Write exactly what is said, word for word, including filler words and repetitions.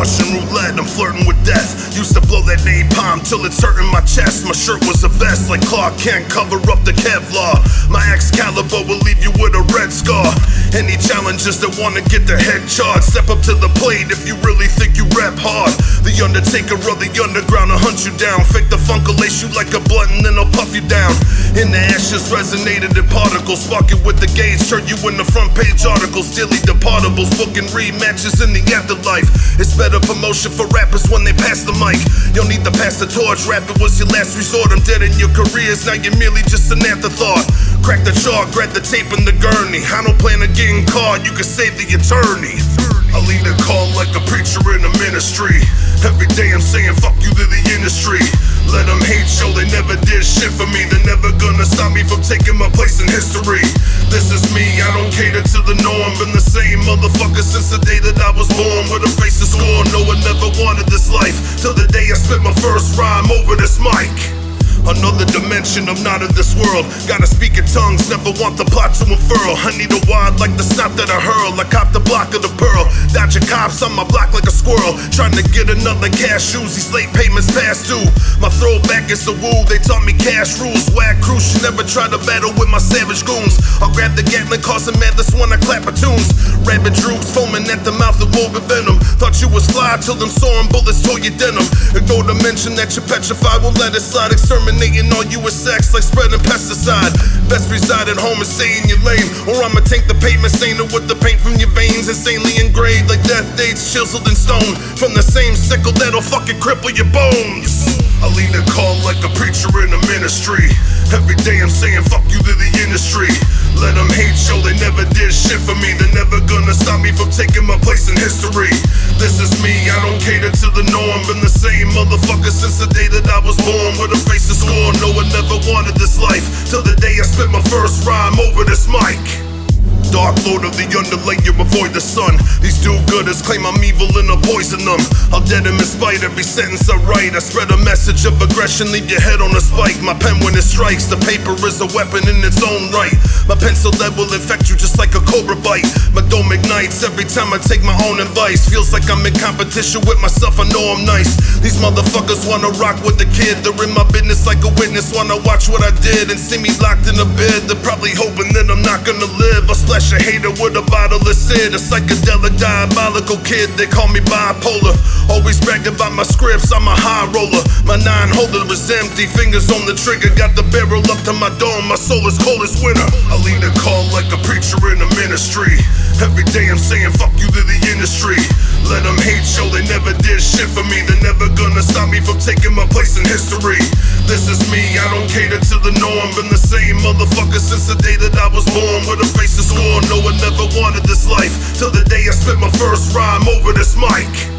Russian roulette, I'm flirting with death. Used to blow that napalm till it's hurting my chest. My shirt was a vest like Clark Kent, cover up the Kevlar. My Excalibur will leave you with a red scar. Any challengers that wanna get their head charged, step up to the plate if you really think you rap hard. The Undertaker of the underground will hunt you down. Fake the funk will lace you like a blunt and then I'll puff you down. In the ashes resonated in particles, spark it with the gauge, turn you into front page articles. Daily departables, booking rematches in the afterlife. It's better promotion for rappers when they pass the mic. You don't need to pass the torch, rap it was your last resort. I'm dead in your careers, now you're merely just an afterthought. Crack the chalk, grab the tape and the gurney. I don't plan on getting caught, you can save the attorney. I lead a call like a preacher in a ministry. Every day I'm saying fuck you to the industry. Let them hate show they never did shit for me. They're never gonna stop me from taking my place in history. This is me, I don't cater to the norm. Been the same motherfucker since the day that I was born. With a face of scorn, no one never wanted this life. Till the day I spit my first rhyme over this mic. Another dimension, I'm not of this world. Gotta speak in tongues, never want the plot to unfurl. I need a wad like the snap that I hurl. I cop the block of the pearl. Dodging cops on my block like a squirrel. Trying to get another cash shoes, these late payments past due. My throwback is the woo, they taught me cash rules. Whack crew should never try to battle with my savage goons. I'll grab the Gatling, causing madness when I clap a tunes. Rabbit droops, foaming at the mouth of morbid venom. Thought you was fly till them soaring bullets tore your denim. Ignore to mention that you're petrified, won't let it slide. Exterminating all you with sex like spreading pesticide. Best reside at home and stay in your lane, or I'ma take the pavement, stain it with the paint from your veins. Insanely engraved like death dates chiseled in stone. From the same sickle that'll fucking cripple your bones. I lean a call like a preacher in a ministry. Every day I'm saying fuck you to the industry. Let them hate show they never did shit for me. They're never gonna stop me from taking my place in history. This is me, I don't cater to the norm. Been the same motherfucker since the day that I was born. With a face of scorn, no one ever wanted this life. Till the day I spit my first rhyme over this mic. Dark Lord of the underlayer, avoid the sun. These do-gooders claim I'm evil and I poison them. I'll dead him in spite every sentence I write. I spread a message of aggression, leave your head on a spike. My pen when it strikes, the paper is a weapon in its own right. My pencil lead will infect you just like a cobra bite. My dome ignites every time I take my own advice. Feels like I'm in competition with myself, I know I'm nice. These motherfuckers wanna rock with the kid. They're in my business like a witness, wanna watch what I did and see me locked in a bed. They're probably hoping that I'm not gonna live. I'll splash a hater with a bottle of Sid. A psychedelic, diabolical kid, they call me bipolar. Always bragged about my scripts, I'm a high roller. My nine holder is empty, fingers on the trigger. Got the barrel up to my dome, my soul is cold as winter. I lead a call like a preacher in a ministry. Every day I'm saying fuck you to the industry. Let them hate show they never did shit for me. They're never gonna stop me from taking my place in history. This is me, I don't cater to the norm. Been the same motherfucker since the day that I was born. With a face of scorn, no one ever wanted this life. Till the day I spit my first rhyme over this mic.